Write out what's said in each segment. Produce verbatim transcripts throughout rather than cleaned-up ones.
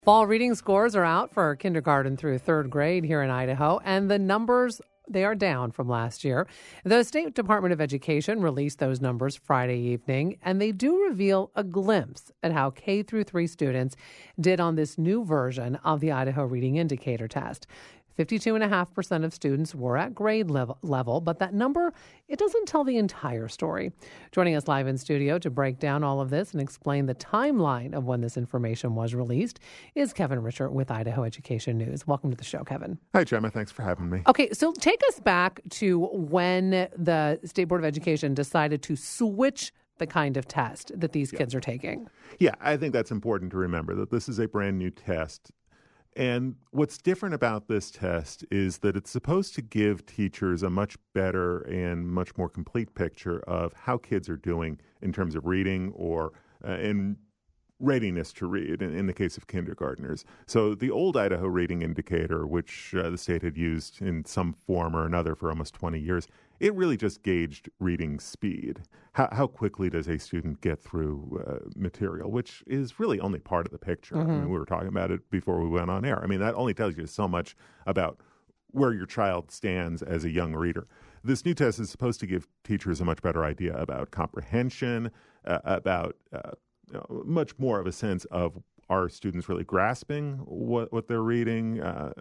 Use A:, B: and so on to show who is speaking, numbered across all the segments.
A: Fall reading scores are out for kindergarten through third grade here in Idaho, and the numbers, they are down from last year. The State Department of Education released those numbers Friday evening, and they do reveal a glimpse at how K through three students did on this new version of the Idaho Reading Indicator Test. fifty-two point five percent of students were at grade level, level, but that number, it doesn't tell the entire story. Joining us live in studio to break down all of this and explain the timeline of when this information was released is Kevin Richert with Idaho Education News. Welcome to the show, Kevin.
B: Hi, Gemma. Thanks for having me.
A: Okay, so take us back to when the State Board of Education decided to switch the kind of test that these kids
B: yeah.
A: are taking.
B: Yeah, I think that's important to remember, that this is a brand new test. And what's different about this test is that it's supposed to give teachers a much better and much more complete picture of how kids are doing in terms of reading or uh, in readiness to read in, in the case of kindergartners. So the old Idaho Reading Indicator, which uh, the state had used in some form or another for almost twenty years, it really just gauged reading speed. How, how quickly does a student get through uh, material, which is really only part of the picture. Mm-hmm. I mean, we were talking about it before we went on air. I mean, that only tells you so much about where your child stands as a young reader. This new test is supposed to give teachers a much better idea about comprehension, uh, about uh, you know, much more of a sense of, are students really grasping what, what they're reading? Uh,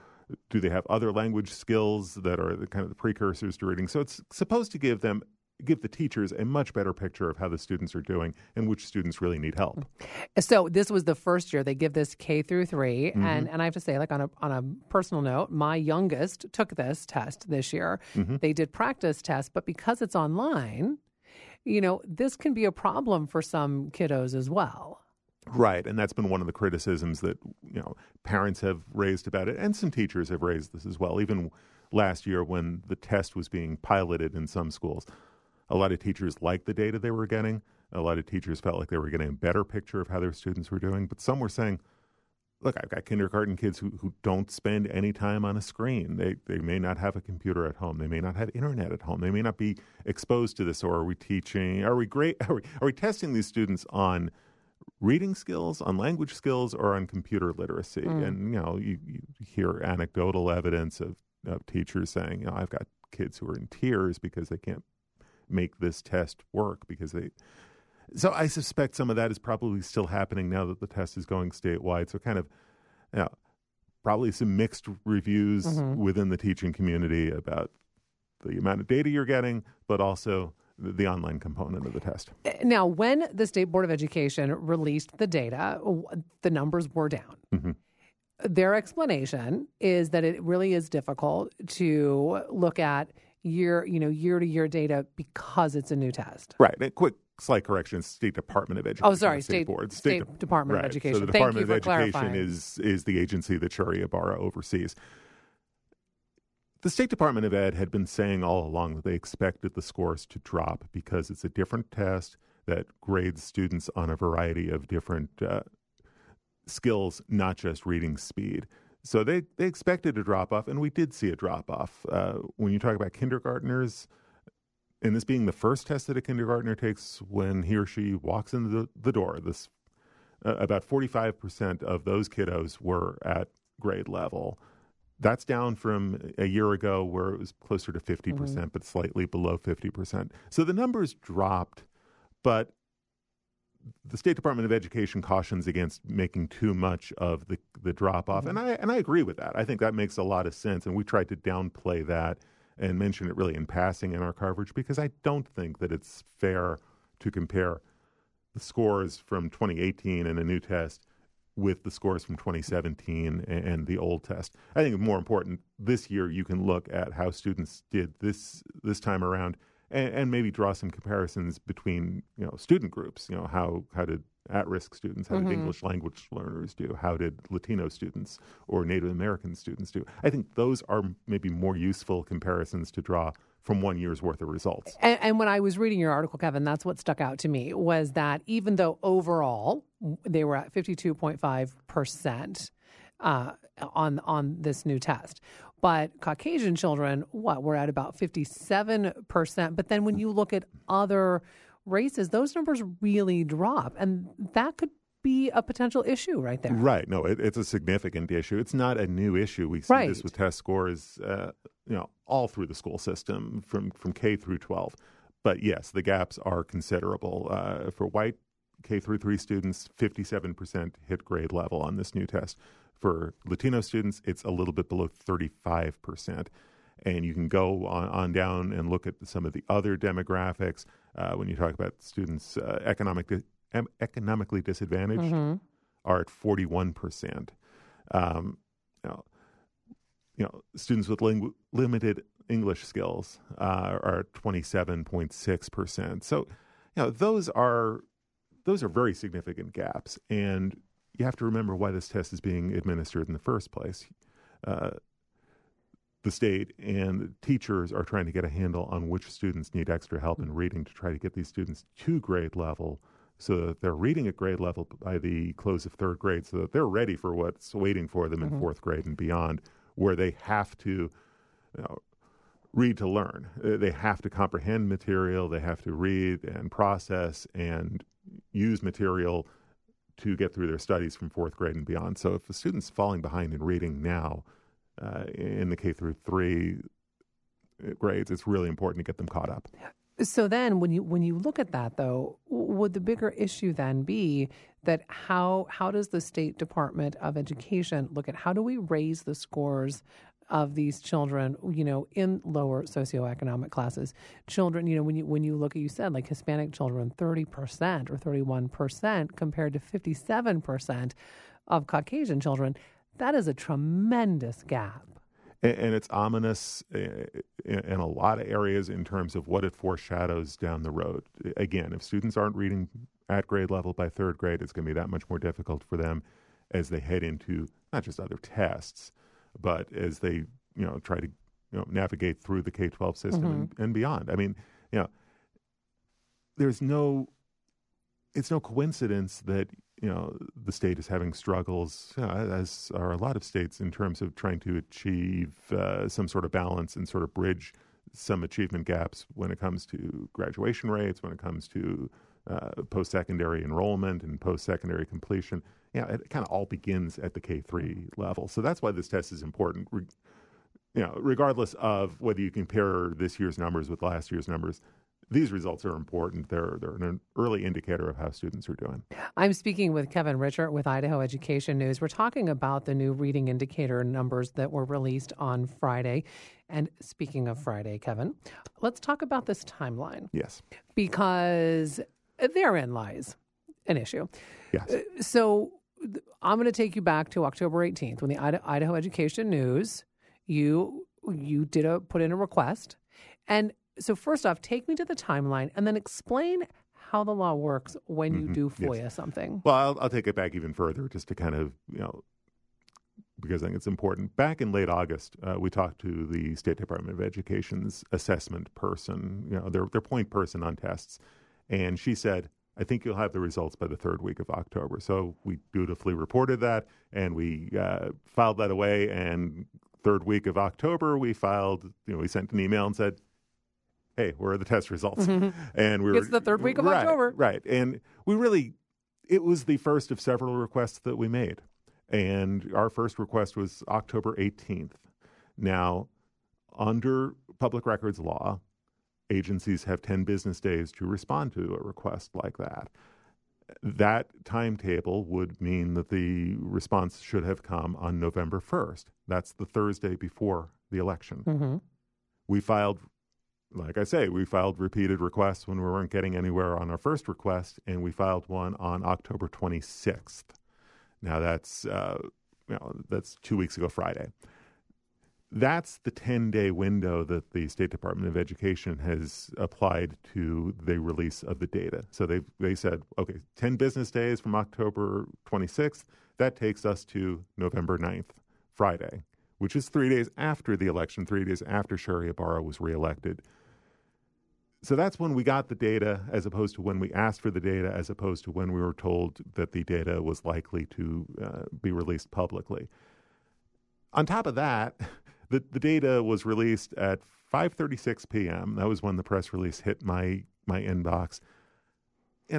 B: do they have other language skills that are the kind of the precursors to reading? So it's supposed to give them give the teachers a much better picture of how the students are doing and which students really need help.
A: So this was the first year they give this K through three. Mm-hmm. And, and I have to say, like on a on a personal note, my youngest took this test this year. Mm-hmm. They did practice tests, but because it's online, you know, this can be a problem for some kiddos as well.
B: Right, and that's been one of the criticisms that, you know, parents have raised about it, and some teachers have raised this as well. Even last year when the test was being piloted in some schools, a lot of teachers liked the data they were getting. A lot of teachers felt like they were getting a better picture of how their students were doing. But some were saying, look, I've got kindergarten kids who, who don't spend any time on a screen. They they may not have a computer at home. They may not have internet at home. They may not be exposed to this. Or are we teaching, are we great, are we, are we testing these students on reading skills, on language skills, or on computer literacy? Mm. And, you know, you, you hear anecdotal evidence of, of teachers saying, you know, I've got kids who are in tears because they can't make this test work because they... So I suspect some of that is probably still happening now that the test is going statewide. So kind of, you know, probably some mixed reviews mm-hmm. within the teaching community about the amount of data you're getting, but also the, the online component of the test.
A: Now, when the State Board of Education released the data, the numbers were down. Mm-hmm. Their explanation is that it really is difficult to look at year, you know, year-to-year data because it's a new test.
B: Right. And quick slight correction, State Department of Education.
A: Oh, sorry,
B: State,
A: State
B: Board.
A: State, State Department
B: right.
A: of Education.
B: So the
A: Thank
B: Department
A: you
B: of
A: for
B: Education
A: clarifying.
B: is is the agency that Shari Ibarra oversees. The State Department of Ed had been saying all along that they expected the scores to drop because it's a different test that grades students on a variety of different uh, skills, not just reading speed. So they, they expected a drop-off, and we did see a drop-off. Uh, when you talk about kindergartners, and this being the first test that a kindergartner takes when he or she walks into the, the door, this uh, about forty-five percent of those kiddos were at grade level. That's down from a year ago where it was closer to fifty percent, mm-hmm. but slightly below fifty percent. So the numbers dropped, but the State Department of Education cautions against making too much of the, the drop-off. Mm-hmm. And I and I agree with that. I think that makes a lot of sense. And we tried to downplay that and mention it really in passing in our coverage because I don't think that it's fair to compare the scores from twenty eighteen in a new test with the scores from twenty seventeen and the old test. I think more important, this year you can look at how students did this this time around and, and maybe draw some comparisons between, you know, student groups. You know, how how did at-risk students, how mm-hmm. did English language learners do? How did Latino students or Native American students do? I think those are maybe more useful comparisons to draw from one year's worth of results.
A: And, and when I was reading your article, Kevin, that's what stuck out to me was that even though overall they were at fifty-two point five percent uh, on on this new test, but Caucasian children, what, were at about fifty-seven percent. But then when you look at other races, those numbers really drop. And that could be a potential issue right there.
B: Right. No, it, it's a significant issue. It's not a new issue. We see
A: Right.
B: this with test scores, uh, you know, all through the school system from, from K through twelve. But yes, the gaps are considerable. Uh, for white K through three students, fifty-seven percent hit grade level on this new test. For Latino students, it's a little bit below thirty-five percent. And you can go on, on down and look at some of the other demographics. Uh, when you talk about students uh, economic di- em- economically disadvantaged,
A: Mm-hmm.
B: are at forty-one percent. Um, you know, you know, students with ling- limited English skills uh, are at twenty-seven point six percent. So, you know, those are those are very significant gaps, and you have to remember why this test is being administered in the first place. Uh, the state and teachers are trying to get a handle on which students need extra help in reading to try to get these students to grade level, so that they're reading at grade level by the close of third grade, so that they're ready for what's waiting for them mm-hmm. in fourth grade and beyond, where they have to, you know, read to learn. They have to comprehend material. They have to read and process and use material to get through their studies from fourth grade and beyond. So if a student's falling behind in reading now uh, in the K through three grades, it's really important to get them caught up.
A: So then when you when you look at that, though, would the bigger issue then be that how how does the State Department of Education look at how do we raise the scores of these children, you know, in lower socioeconomic classes? Children, you know, when you when you look at, you said, like Hispanic children, thirty percent or thirty-one percent compared to fifty-seven percent of Caucasian children. That is a tremendous gap.
B: And it's ominous in a lot of areas in terms of what it foreshadows down the road. Again, if students aren't reading at grade level by third grade, it's going to be that much more difficult for them as they head into not just other tests, but as they, you know, try to, you know, navigate through the K twelve system mm-hmm. and, and beyond. I mean, you know, there's no, it's no coincidence that, you know, the state is having struggles, you know, as are a lot of states, in terms of trying to achieve uh, some sort of balance and sort of bridge some achievement gaps when it comes to graduation rates, when it comes to uh, post-secondary enrollment and post-secondary completion. Yeah, you know, it kind of all begins at the K three level. So that's why this test is important. Re- you know, regardless of whether you compare this year's numbers with last year's numbers, these results are important. They're they're an early indicator of how students are doing.
A: I'm speaking with Kevin Richert with Idaho Education News. We're talking about the new reading indicator numbers that were released on Friday. And speaking of Friday, Kevin, let's talk about this timeline.
B: Yes.
A: Because therein lies an issue.
B: Yes.
A: So I'm going to take you back to October eighteenth when the Idaho Education News, you you did a put in a request. And so first off, take me to the timeline and then explain how the law works when you mm-hmm. do FOIA yes. something.
B: Well, I'll, I'll take it back even further just to kind of, you know, because I think it's important. Back in late August, uh, we talked to the State Department of Education's assessment person, you know, their, their point person on tests. And she said, I think you'll have the results by the third week of October. So we dutifully reported that, and we uh, filed that away. And third week of October, we filed, you know, we sent an email and said, hey, where are the test results?
A: Mm-hmm.
B: And we were
A: it's the third week of
B: right,
A: October.
B: Right. And we really, it was the first of several requests that we made. And our first request was October eighteenth. Now, under public records law, agencies have ten business days to respond to a request like that. That timetable would mean that the response should have come on November first. That's the Thursday before the election.
A: Mm-hmm.
B: We filed Like I say, we filed repeated requests when we weren't getting anywhere on our first request, and we filed one on October twenty-sixth. Now that's uh, you know that's two weeks ago Friday. That's the ten-day window that the State Department of Education has applied to the release of the data. So they they said, okay, ten business days from October twenty-sixth. That takes us to November ninth, Friday, which is three days after the election, three days after Sherry Ibarra was reelected. So that's when we got the data, as opposed to when we asked for the data, as opposed to when we were told that the data was likely to uh, be released publicly. On top of that, the, the data was released at five thirty-six p.m. That was when the press release hit my my inbox. You know,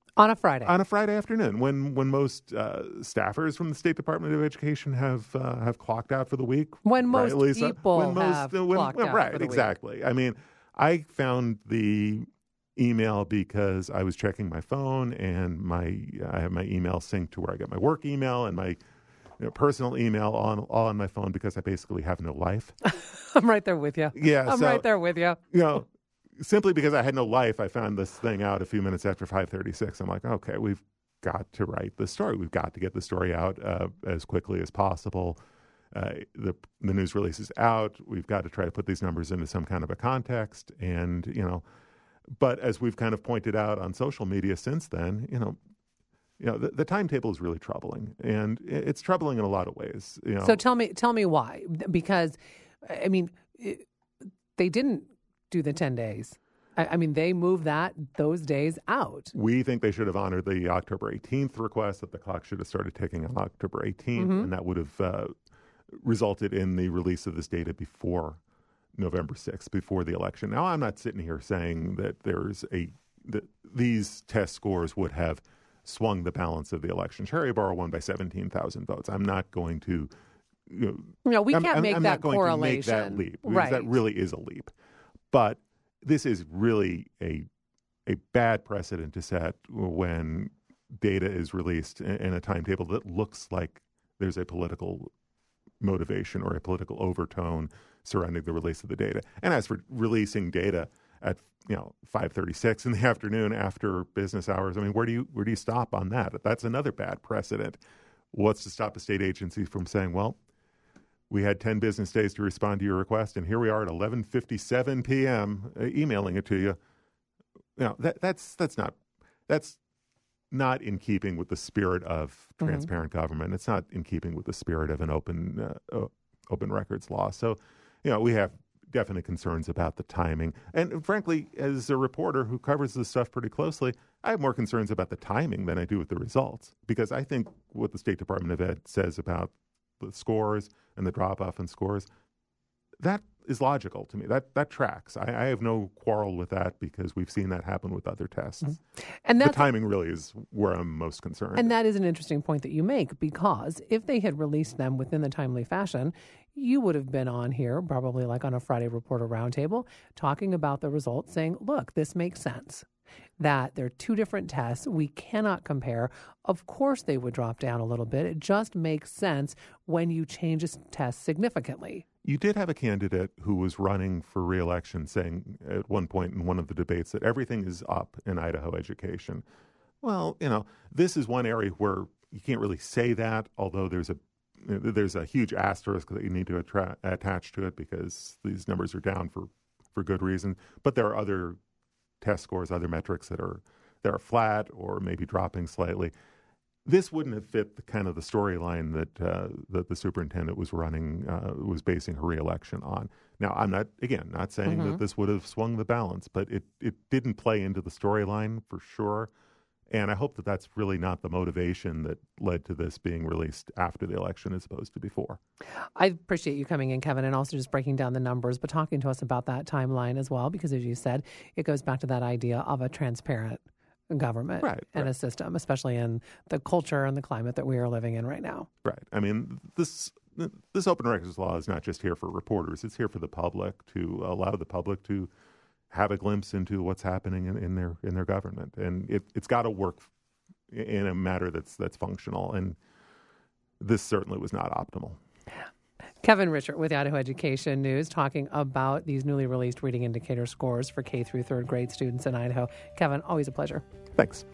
A: On a Friday.
B: On a Friday afternoon, when when most uh, staffers from the State Department of Education have uh, have clocked out for the week.
A: When most
B: right, Lisa?
A: people
B: when most,
A: have
B: uh, when,
A: clocked
B: well,
A: out
B: right,
A: for the
B: exactly.
A: week.
B: I mean, I found the email because I was checking my phone, and my I have my email synced to where I get my work email and my you know, personal email on all on my phone because I basically have no life.
A: I'm right there with you.
B: Yeah,
A: I'm
B: so,
A: right there with you.
B: You know. Simply because I had no life, I found this thing out a few minutes after five thirty-six. I'm like, okay, we've got to write the story. We've got to get the story out uh, as quickly as possible. Uh, the the news release is out. We've got to try to put these numbers into some kind of a context. And, you know, but as we've kind of pointed out on social media since then, you know, you know, the, the timetable is really troubling, and it's troubling in a lot of ways. You know.
A: So tell me, tell me why? Because, I mean, it, they didn't do the ten days. I, I mean, they moved that those days out.
B: We think they should have honored the October eighteenth request, that the clock should have started ticking on October eighteenth, mm-hmm. and that would have uh, resulted in the release of this data before November sixth, before the election. Now, I'm not sitting here saying that there's a that these test scores would have swung the balance of the election. Cherry Ibarra won by seventeen thousand votes. I'm not going to. You know,
A: no, we can't
B: I'm,
A: make
B: I'm
A: that
B: not going
A: correlation.
B: to make that leap. Because
A: right.
B: That really is a leap. But this is really a a bad precedent to set when data is released in, in a timetable that looks like there's a political motivation or a political overtone surrounding the release of the data. And as for releasing data at you know five thirty-six in the afternoon after business hours, I mean, where do you where do you stop on that? That's another bad precedent. What's to stop a state agency from saying, well, we had ten business days to respond to your request, and here we are at eleven fifty-seven p.m. Uh, emailing it to you. You know, that, that's that's not that's not in keeping with the spirit of transparent mm-hmm. government. It's not in keeping with the spirit of an open uh, uh, open records law. So, you know, we have definite concerns about the timing. And frankly, as a reporter who covers this stuff pretty closely, I have more concerns about the timing than I do with the results, because I think what the State Department of Ed says about the scores and the drop-off in scores, that is logical to me. That that tracks. I, I have no quarrel with that because we've seen that happen with other tests. Mm-hmm. And the timing really is where I'm most concerned.
A: And that is an interesting point that you make, because if they had released them within the timely fashion, you would have been on here, probably like on a Friday Reporter Roundtable, talking about the results, saying, look, this makes sense. That they're two different tests. We cannot compare. Of course they would drop down a little bit. It just makes sense when you change a test significantly.
B: You did have a candidate who was running for re-election saying at one point in one of the debates that everything is up in Idaho education. Well, you know, this is one area where you can't really say that, although there's a there's a huge asterisk that you need to attra- attach to it because these numbers are down for, for good reason. But there are other test scores, other metrics that are that are flat or maybe dropping slightly. This wouldn't have fit the kind of the storyline that uh, that the superintendent was running, uh, was basing her reelection on. Now, I'm not, again, not saying mm-hmm. that this would have swung the balance, but it, it didn't play into the storyline for sure. And I hope that that's really not the motivation that led to this being released after the election as opposed to before.
A: I appreciate you coming in, Kevin, and also just breaking down the numbers, but talking to us about that timeline as well, because as you said, it goes back to that idea of a transparent government
B: right,
A: and
B: right.
A: a system, especially in the culture and the climate that we are living in right now.
B: Right. I mean, this this open records law is not just here for reporters. It's here for the public, to allow the public to have a glimpse into what's happening in, in their in their government, and it, it's got to work in a matter that's that's functional. And this certainly was not optimal.
A: Kevin Richert with Idaho Education News talking about these newly released reading indicator scores for K through third grade students in Idaho. Kevin, always a pleasure.
B: Thanks.